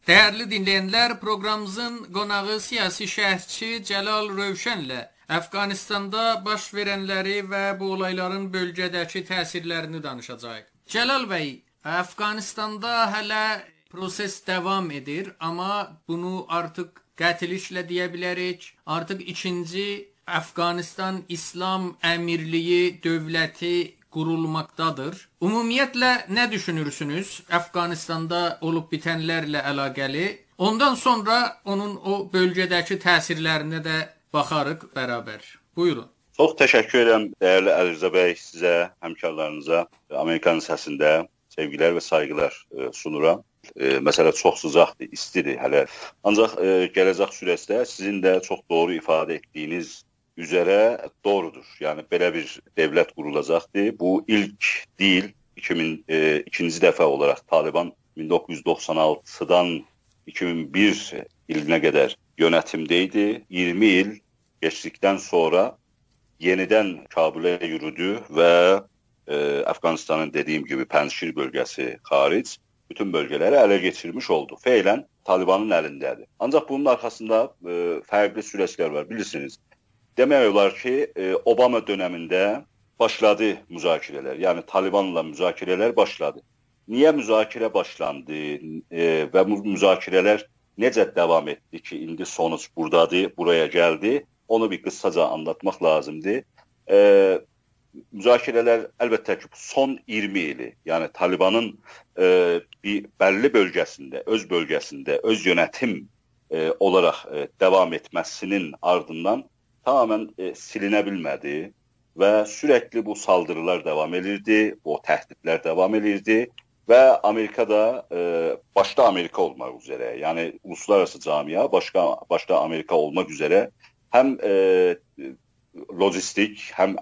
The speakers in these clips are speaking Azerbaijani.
Değerli dinleyenler, programımızın qonağı siyasi şərhçi Cəlal Rövşənlə Əfqanistanda baş verənləri və bu olayların bölgədəki təsirlərini danışacağıq. Cəlal bəy, Əfqanistanda hələ proses davam edir, amma bunu artıq qətilişlə deyə bilərik. Artıq ikinci Əfqanistan İslam Əmirliyi dövləti qurulmaqdadır. Ümumiyyətlə nə düşünürsünüz Əfqanistanda olub bitənlərlə əlaqəli? Ondan sonra onun o bölgədəki təsirlərinə də baxarıq bərabər. Buyurun. Çox təşəkkür edirəm dəyərli Əlirzə bəy, sizə, həmkarlarınıza, Amerikanın səsində sevgilər və sayğılar sunuram. Məsələ çox sıcaqdır, istidir hələ. Ancaq gələcək sürəsində sizin də çox doğru ifadə etdiyiniz üzərə doğrudur. Yəni belə bir dövlət qurulacaqdır. Bu ilk deyil, 2002-ci dəfə olaraq Taliban 1996-dan 2001 ilinə qədər yönetimdə idi. 20 il geçdikdən sonra yenidən Kabulə yürüdü və Əfqanistanın dediyim gibi Pənşir bölgəsi xaric bütün bölgələri ələ geçirmiş oldu. Feylən Talibanın əlindədir. Ancaq bunun arxasında fərqli süreçlər var, bilirsiniz. Demək olar ki, Obama dönemində başladı müzakirələr. Yəni Talibanla müzakirələr başladı. Niyə müzakirə başlandı və bu müzakirələr necə davam etdi ki, indi sonuç buradadır, buraya gəldi? Onu bir qısaca anlatmaq lazımdır. Müzakirələr əlbəttə ki, son 20 ili, yəni Talibanın bir bəlli bölgəsində, öz yönetim olaraq davam etməsinin ardından tamamen silinə bilmədi və sürəkli bu saldırılar davam edirdi, o təhdidlər davam edirdi və Amerikada başda Amerika olmaq üzərə, yəni uluslararası camia başda Amerika olmaq üzərə həm lojistik, həm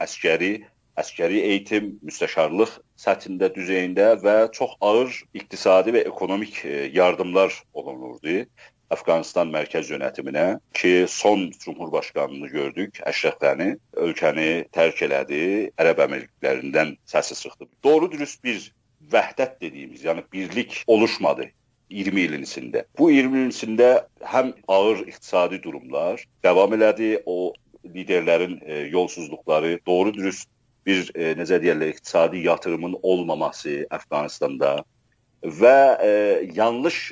əskəri eğitim, müstəşarlıq səthində, düzeyində və çox ağır iqtisadi və ekonomik yardımlar olunurdu Əfqanistan mərkəz yönetiminə ki, son Cumhurbaşqanını gördük, Əşrəf Qəni ölkəni tərk elədi, Ərəb Əmirliklərindən səsi çıxdı. Doğru dürüst bir vəhdət dediyimiz, yəni birlik oluşmadı 20 ilin içində. Bu 20 ilin içində həm ağır iqtisadi durumlar davam elədi, o liderlərin yolsuzluqları, doğru dürüst bir necə deyirlər, iqtisadi yatırımın olmaması Əfqanistanda və yanlış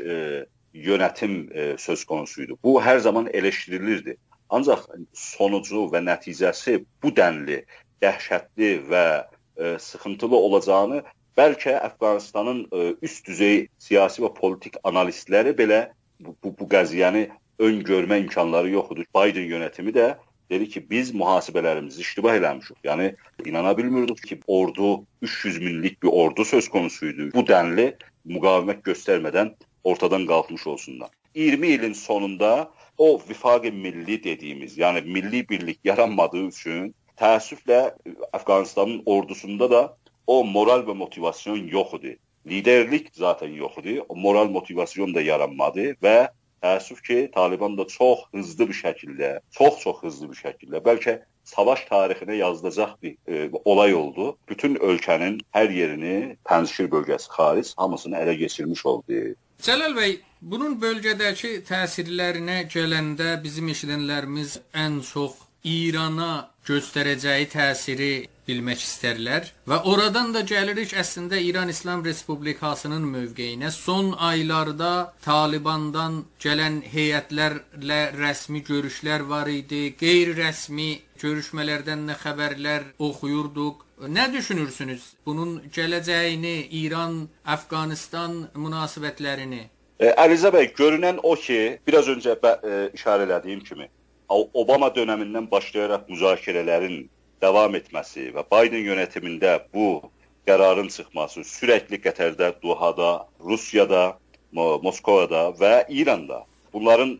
yönetim söz konusuydu. Bu her zaman eleştirilirdi. Ancaq sonucu və nəticəsi bu denli dəhşətli və sıxıntılı olacağını bəlkə Əfqanistanın üst düzey siyasi və politik analistləri belə bu qəziyyəni öngörmə imkanları yoxdur. Biden yönetimi də dedi ki, biz mühasibələrimizi iştibah eləmişik. Yəni, inana bilmirdik ki, ordu 300 minlik bir ordu söz konusuydu. Bu denli müqavimət göstərmədən ortadan qalxmış olsunlar. 20 ilin sonunda o vifaq-ı milli dediğimiz, yani milli birlik yaranmadığı üçün təəssüflə Əfqanistanın ordusunda da o moral və motivasyon yoxdur. Liderlik zaten yoxdur. O moral motivasyon da yaranmadı və təəssüf ki, Taliban da çox hızlı bir şəkildə, çox hızlı bir şəkildə, bəlkə savaş tarixine yazılacaq bir olay oldu. Bütün ölkənin hər yerini Pənşir bölgəsi xaric hamısını ələ geçirmiş oldu. Cəlal bəy, bunun bölgədəki təsirlərinə gələndə bizim eşidənlərimiz ən çox İrana göstərəcəyi təsiri bilmək istərlər və oradan da gəlirik əslində İran İslam Respublikasının mövqeyinə. Son aylarda Talibandan gələn heyətlərlə rəsmi görüşlər var idi, qeyri-rəsmi görüşmələrdən nə xəbərlər oxuyurduq. Nə düşünürsünüz bunun gələcəyini, İran-Əfqanistan münasibətlərini? Əlirzə bəy, görünən o ki, biraz öncə işarə elədiyim kimi, Obama dönemindən başlayaraq müzakirələrin davam etməsi və Biden yönetimində bu qərarın çıxması sürəkli Qətərdə, Dohada, Rusiyada, Moskovada və İranda bunların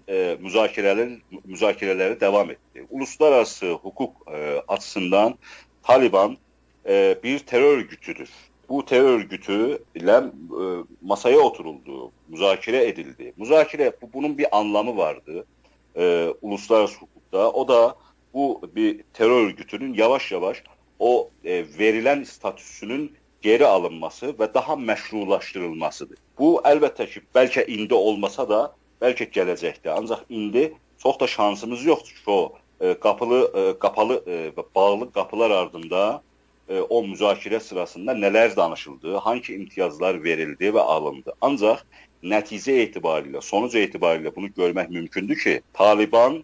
müzakirələri devam etdi. Uluslararası hukuk açısından Taliban bir terör örgütüdür. Bu terör örgütü ile masaya oturuldu, müzakere edildi. Bunun bir anlamı vardı uluslararası hukukta. O da bu bir terör örgütünün yavaş yavaş o verilen statüsünün geri alınması ve daha meşrulaştırılmasıdır. Bu əlbəttə ki, bəlkə indi olmasa da, bəlkə gələcəkdə. Ancaq indi çox da şansımız yoxdur ki, o qapalı və bağlı qapılar ardında o müzakirə sırasında nələr danışıldı, hangi imtiyazlar verildi və alındı. Ancaq nəticə etibarilə, sonuc etibarilə bunu görmək mümkündür ki, Taliban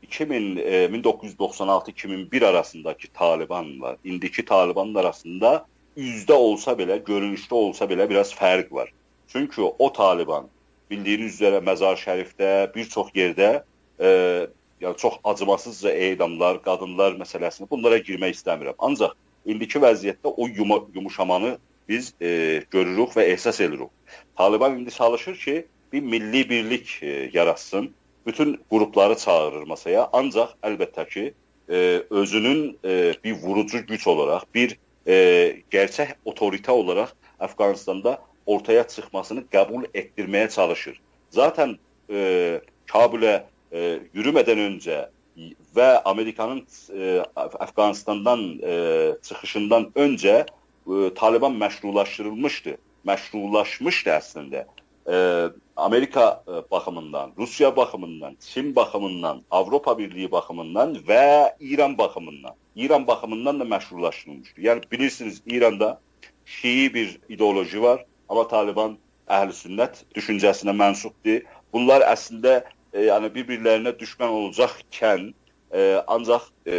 1996-2001 arasındakı Talibanla indiki Talibanın arasında üzdə olsa belə, görünüşdə olsa belə biraz fərq var. Çünki o Taliban bildiyiniz üzrə Məzar Şərifdə, bir çox yerdə yəni çox acımasızca edamlar, qadınlar məsələsini bunlara girmək istəmirəm. Ancaq indiki vəziyyətdə o yumuşamanı biz görürük və ehsas edirik. Taliban indi çalışır ki, bir milli birlik yaratsın, bütün qrupları çağırır masaya. Ancaq əlbəttə ki, özünün bir vurucu güc olaraq, bir gerçək otorite olaraq Əfqanistanda ortaya çıxmasını qəbul etdirməyə çalışır. Zaten Kabulə yürümeden önce ve Amerika'nın Afganistan'dan çıkışından önce Taliban meşrulaştırılmıştı. Meşrulaşmıştı aslında. Amerika bakımından, Rusya bakımından, Çin bakımından, Avrupa Birliği bakımından ve İran bakımından. İran bakımından da meşrulaştırılmıştı. Yani bilirsiniz İran'da Şii bir ideoloji var ama Taliban Əhl-i Sünnət düşüncəsinə mənsubdur. Bunlar əslində yani bir-birlərinə düşmən olacaqkən ancaq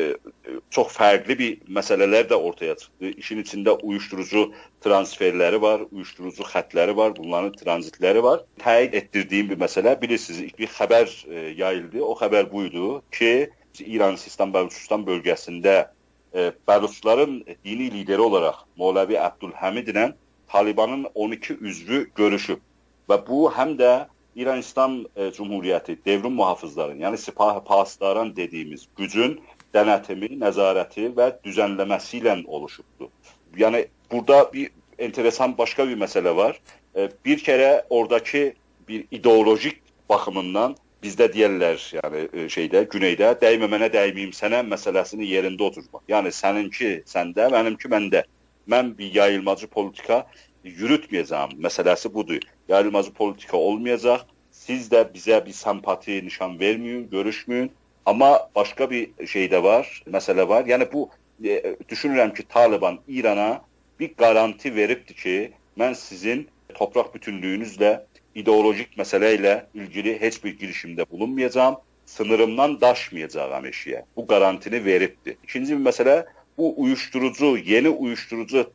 çox fərqli bir məsələlər də ortaya çıxdı. İşin içində uyuşturucu transferləri var, uyuşturucu xətləri var, bunların tranzitləri var. Təyid etdirdiyim bir məsələ, bilirsiniz, bir xəbər yayıldı. O xəbər buydu ki, İran Sistan-Bəluçistan bölgəsində Bəluçların dini lideri olaraq Mevlevi Abdülhamid ilə Talibanın 12 üzvü görüşüb. Və bu həm də İran İslam Cumhuriyyəti, devrim muhafızların, yəni Sipah-ı Pasdaran dediğimiz gücün denetimi, nəzarəti və düzenlemesi ilə oluşubdur. Yəni burada bir enteresan başka bir mesele var. Bir kere oradaki bir ideolojik bakımından bizdə deyirlər, yəni güneydə dəymə mənə dəyməyim sənə məsələsini yerində oturmaq. Yəni səninki səndə, mənimki məndə. Mən bir yayılmacı politika yürütməyəcəm. Məsələsi budur. Yayılmacı politika olmayacaq. Siz də bizə bir sempati nişan verməyin, görüşməyin. Amma başqa bir şey də var, məsələ var. Yəni bu düşünürəm ki, Taliban İrana bir garanti veribdir ki, mən sizin torpaq bütünlüyünüzlə ideolojik məsələ ilə ilgili heç bir girişimdə bulunmayacağam. Sınırımdan daşmayacağım eşiyə. Bu garantini veribdir. İkinci bir məsələ, bu uyuşturucu, yeni uyuşturucu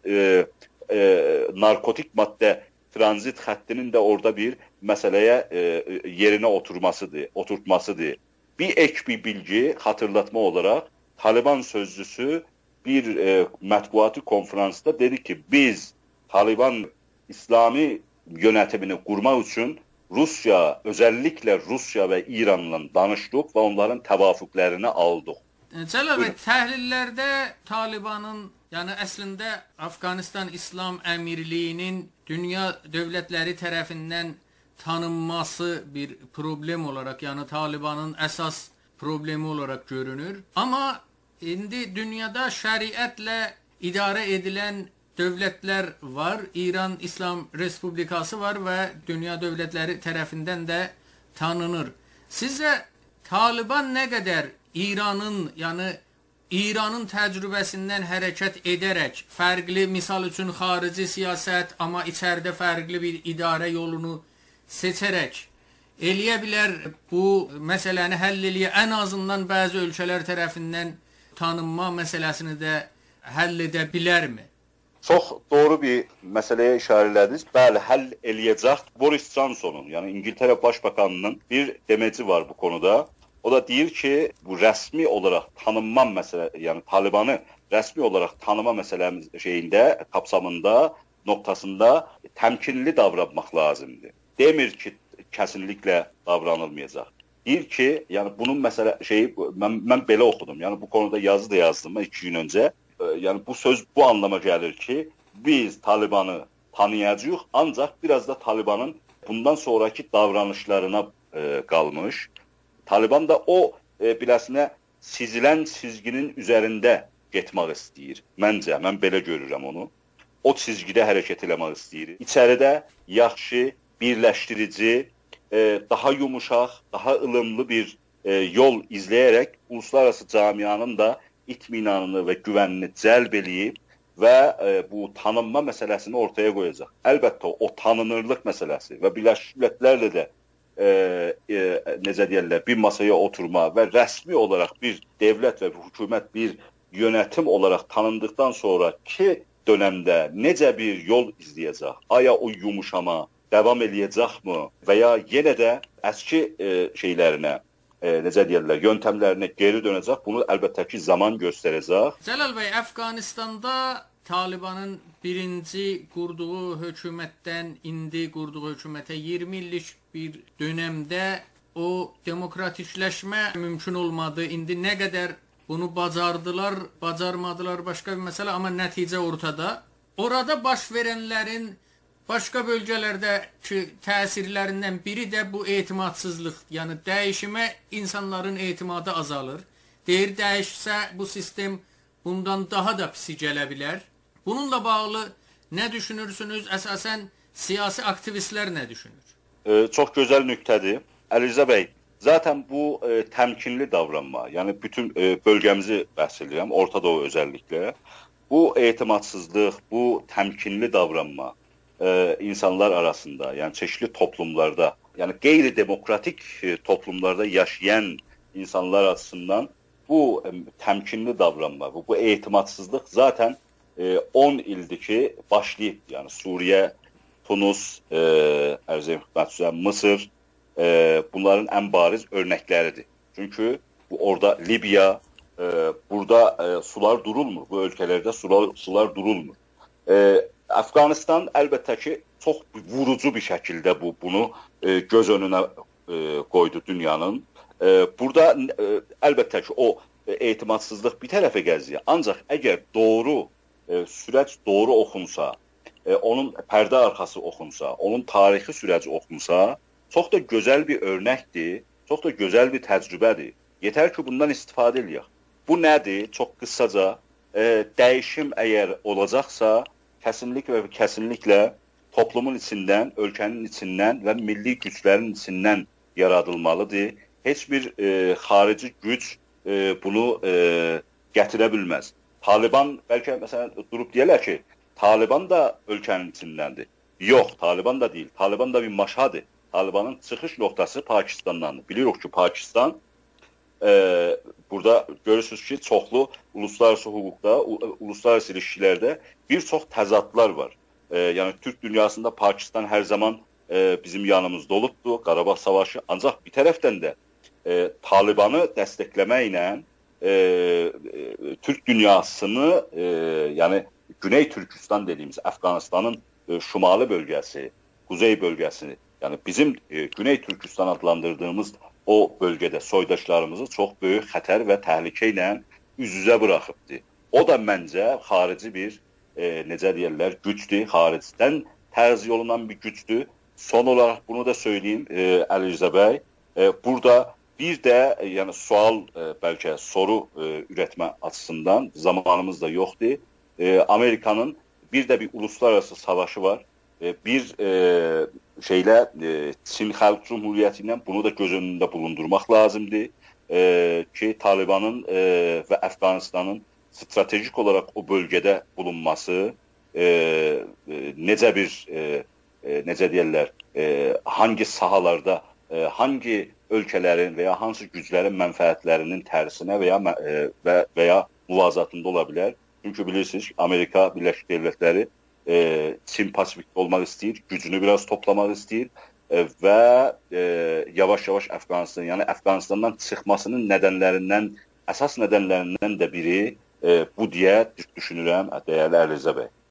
narkotik madde tranzit xəttinin də orada bir məsələyə yerinə oturtmasıdır. Bir ek bir bilgi, hatırlatma olarak Taliban sözcüsü bir mətbuatı konferansda dedi ki, biz Taliban İslami yönetimini kurmak için Rusya, özellikle Rusya ve İran'la danıştık ve onların təvafuklarını aldık. Cəlal bəy, təhlillərdə Talibanın, yəni əslində Afqanistan İslam Əmirliyinin dünya dövlətləri tərəfindən tanınması bir problem olarak, yani Talibanın əsas problemi olarak görünür. Ama indi dünyada şəriətlə idarə edilən dövlətlər var. İran İslam Respublikası var və dünya dövlətləri tərəfindən də tanınır. Sizcə Taliban nə qədər İranın, yəni İranın təcrübəsindən hərəkət edərək, fərqli, misal üçün xarici siyasət, amma içəridə fərqli bir idarə yolunu seçərək eləyə bilər bu məsələni həll eləyə, ən azından bəzi ölkələr tərəfindən tanınma məsələsini də həll edə bilərmi? Çox doğru bir məsələyə işarələdiniz. Bəli, həll eləyəcək. Boris Johnson'un, yəni İngiltərə Başbakanının bir demeci var bu konuda. O da deyir ki, bu rəsmi olaraq tanınma məsələ, yəni Talibanı rəsmi olaraq tanıma məsələmiz kapsamında, noktasında təmkinli davranmaq lazımdır. Demir ki, kesinlikle davranılmayacaq. Deyir ki, yəni bunun məsələ mən belə oxudum. Yəni bu konuda yazı da yazdım 2 gün öncə. Yəni bu söz bu anlama gəlir ki, biz Talibanı tanıyacağıq, ancaq biraz da Talibanın bundan sonraki davranışlarına qalmış. Taliban da o biləsinə çizilən çizginin üzərində getmək istəyir. Məncə, mən belə görürəm onu. O çizgidə hərəkət eləmək istəyir. İçəridə yaxşı, birləşdirici, daha yumuşaq, daha ılımlı bir yol izləyərək uluslararası camianın da itminanını və güvənini cəlb eləyib və bu tanınma məsələsini ortaya qoyacaq. Əlbəttə o tanınırlıq məsələsi və Birləşmiş Millətlərlə də necə deyirlər, bir masaya oturma və rəsmi olaraq bir dövlət və bir hökumət, bir yönetim olaraq tanındıktan sonraki dönemdə necə bir yol izləyəcək? Aya o yumuşama devam eləyəcəkmi və ya yenə də əski şeylərinə, necə deyirlər, yöntemlərinə geri dönəcək? Bunu əlbəttə ki zaman göstərəcək. Cəlal bəy, Əfqanistanda Talibanın birinci qurduğu hökumətdən indi qurduğu hökumətə 20 illik bir dönemdə o demokratikləşmə mümkün olmadı. İndi nə qədər bunu bacardılar, bacarmadılar başqa bir məsələ, amma nəticə ortada. Orada baş verənlərin başqa bölgələrdəki təsirlərindən biri də bu etimadsızlıq. Yəni dəyişimə insanların etimadı azalır. Deyir, dəyişsə bu sistem bundan daha da pisi gələ bilər. Bununla bağlı nə düşünürsünüz? Əsasən siyasi aktivistlər nə düşünür? Çox gözəl nüqtədir. Əlirzə bəy, zaten bu təmkinli davranma, yəni bütün bölgəmizi bəhs edirəm, Orta Doğu özellikle. Bu etimadsızlıq, bu təmkinli davranma insanlar arasında, yəni çeşitli toplumlarda, yəni qeyri-demokratik toplumlarda yaşayan insanlar açısından bu təmkinli davranma, bu etimadsızlıq zaten 10 ildir ki başlayıb. Yəni Suriye, Tunus, Mısır bunların en bariz örnekləridir. Çünkü orada Libya, burada sular durulmur. Bu ülkelerde sular durulmur. Afganistan əlbəttə ki çox vurucu bir şəkildə bunu göz önünə qoydu dünyanın. Burada əlbəttə ki o etimadsızlıq bir tərəfə gəziyor. Ancaq əgər doğru süreç doğru okunsa, onun pərdə arxası okunsa, onun tarixi süreci okunsa, çox da gözəl bir örnəkdir, çox da gözəl bir təcrübədir. Yetər ki bundan istifadə edək. Bu nədir? Çox qısaca, dəyişim əgər olacaqsa, kesinlikle toplumun içindən, ölkənin içindən və milli güclərin içindən yaradılmalıdır. Heç bir xarici güc bunu gətirə bilməz. Taliban bəlkə məsələn durup deyirlər ki, Taliban da ölkənin içindəndir. Yox, Taliban da deyil. Taliban da bir maşadır. Talibanın çıxış noktası Pakistan'dandır. Biliyoruz ki Pakistan burada görürsünüz ki çoxlu uluslararası hukukda, uluslararası ilişkilərdə bir çox təzadlar var. Yəni Türk dünyasında Pakistan her zaman bizim yanımızda olubdu, Qarabağ Savaşı. Ancaq bir tərəfdən də Talibanı dəstəkləməklə Türk dünyasını, yani Güney Türkistan dediğimiz Afganistan'ın şimali bölgesi, kuzey bölgesi, yani bizim Güney Türkistan adlandırdığımız o bölgede soydaşlarımızı çok büyük xətər və təhlükə ilə üz-üzə bırakıbdı. O da məncə xarici bir necə deyirlər, gücdür, xaricdən tərzih olunan bir gücdür. Son olarak bunu da söyleyeyim Əlirzə bəy, burada bir də yəni sual, bəlkə soru üretme açısından zamanımız da yoxdur. Amerika'nın bir de bir uluslararası savaşı var. Bir Çin Xalq Cumhuriyyəti ilə bunu da göz önündə bulundurmaq lazımdır. Ki Talibanın ve Afganistan'ın stratejik olarak o bölgede bulunması necə bir necə deyirlər, hangi sahalarda, hangi ölkələrin veya hansı güclərin mənfəətlərinin tərsinə veya muvazatında ola bilər. Çünkü bilirsiniz ki Amerika Birleşik Devletleri Çin Pasifik'te olmak istəyir, gücünü biraz toplamak istəyir ve yavaş yavaş Afganistan, yani Afganistan'dan çıxmasının nedenlerinden, əsas nedenlerinden de biri bu diye düşünürəm, değerli Əlirzə bəy.